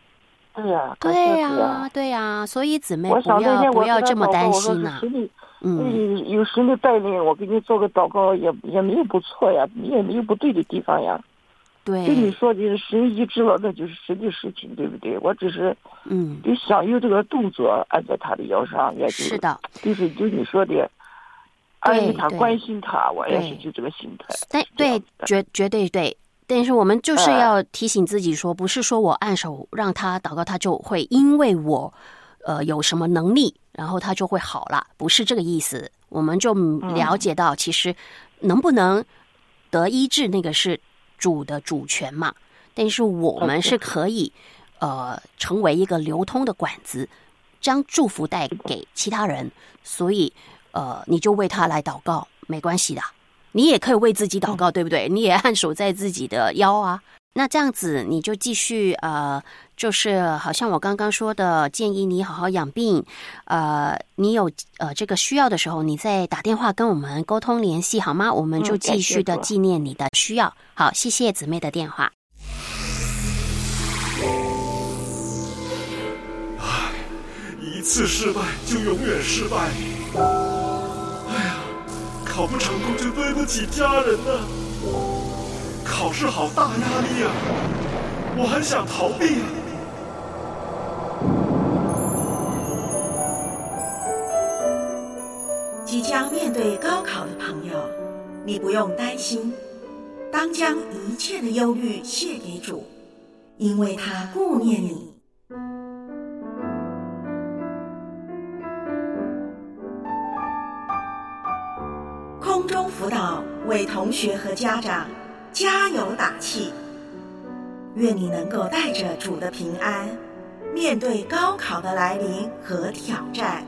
Speaker 2: 对呀，所以姊妹不要这么担心呐。
Speaker 16: 有神的带领，我给你做个祷告也没有不错呀，也没有不对的地方呀。
Speaker 2: 对，
Speaker 16: 跟你说的神医治了，那就是神的事情，对不对？我只是得想有这个动作按在他的腰上，也就是
Speaker 2: 的，
Speaker 16: 就是就你说的，爱他关心他，我也是就这个心态。
Speaker 2: 对，绝对对。但是我们就是要提醒自己说，不是说我按手让他祷告，他就会因为我有什么能力，然后他就会好了，不是这个意思。我们就了解到，其实能不能得医治，那个是
Speaker 6: 主的主权嘛，但是我们是可以成为一个流通的管子，将祝福带给其他人。所以你就为他来祷告，没关系的。你也可以为自己祷告，对不对？你也按手在自己的腰啊。那这样子你就继续就是好像我刚刚说的，建议你好好养病。你有这个需要的时候，你再打电话跟我们沟通联系好吗？我们就继续的纪念你的需要。好，谢谢姊妹的电话。
Speaker 8: 一次失败就永远失败。哎呀，考不成功就对不起家人了。考试好大压力啊，我很想逃避。
Speaker 17: 即将面对高考的朋友，你不用担心，当将一切的忧虑卸给主，因为他顾念你。空中辅导为同学和家长加油打气，愿你能够带着主的平安，面对高考的来临和挑战。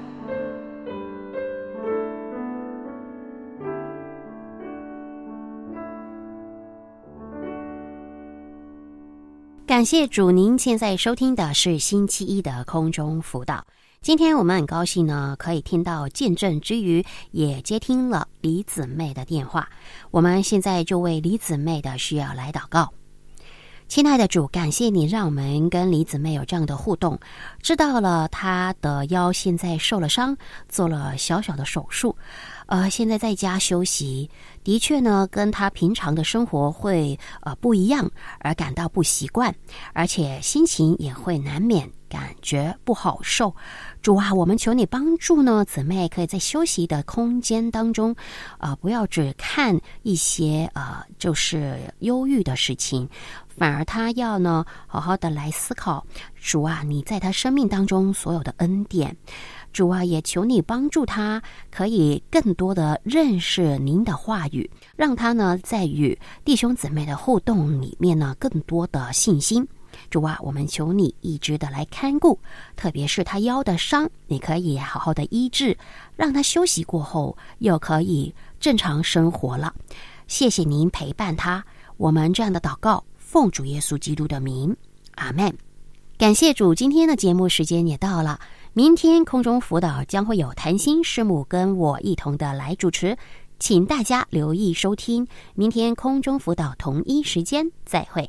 Speaker 2: 感谢主，您现在收听的是星期一的空中辅导。今天我们很高兴呢，可以听到见证之余，也接听了李姊妹的电话。我们现在就为李姊妹的需要来祷告。亲爱的主，感谢你让我们跟李姊妹有这样的互动，知道了她的腰现在受了伤，做了小小的手术，现在在家休息，的确呢跟她平常的生活会不一样，而感到不习惯，而且心情也会难免感觉不好受。主啊，我们求你帮助呢，姊妹可以在休息的空间当中，不要只看一些就是忧郁的事情，反而他要呢好好的来思考，主啊，你在他生命当中所有的恩典。主啊，也求你帮助他可以更多的认识您的话语，让他呢在与弟兄姊妹的互动里面呢更多的信心。主啊，我们求你一直的来看顾，特别是他腰的伤，你可以好好的医治，让他休息过后又可以正常生活了。谢谢您陪伴他，我们这样的祷告奉主耶稣基督的名，阿们。感谢主，今天的节目时间也到了，明天空中辅导将会有谭心师母跟我一同的来主持，请大家留意收听，明天空中辅导同一时间再会。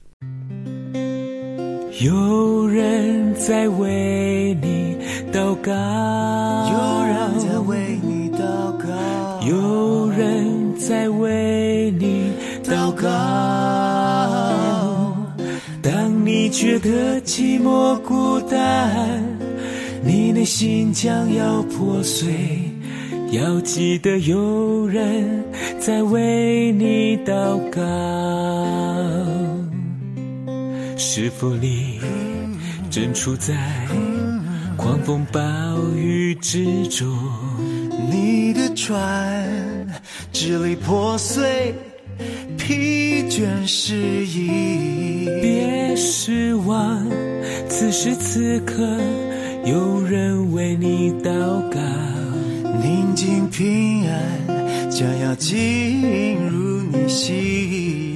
Speaker 3: 有人在为你祷告，
Speaker 10: 有人在为你祷告，
Speaker 3: 有人在为你祷告。当你觉得寂寞孤单，你内心将要破碎，要记得有人在为你祷告。是否你正处在狂风暴雨之中？
Speaker 10: 你的船支离破碎，疲倦失意。
Speaker 3: 别失望，此时此刻有人为你祷告。
Speaker 10: 宁静平安将要进入你心。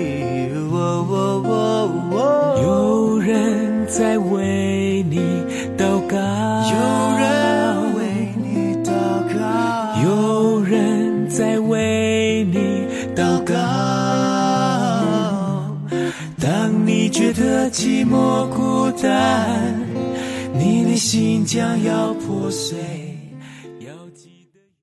Speaker 3: 有人在为你祷告，
Speaker 10: 有人为你祷告，
Speaker 3: 有人在为你祷告。当你觉得寂寞孤单，你内心将要破碎。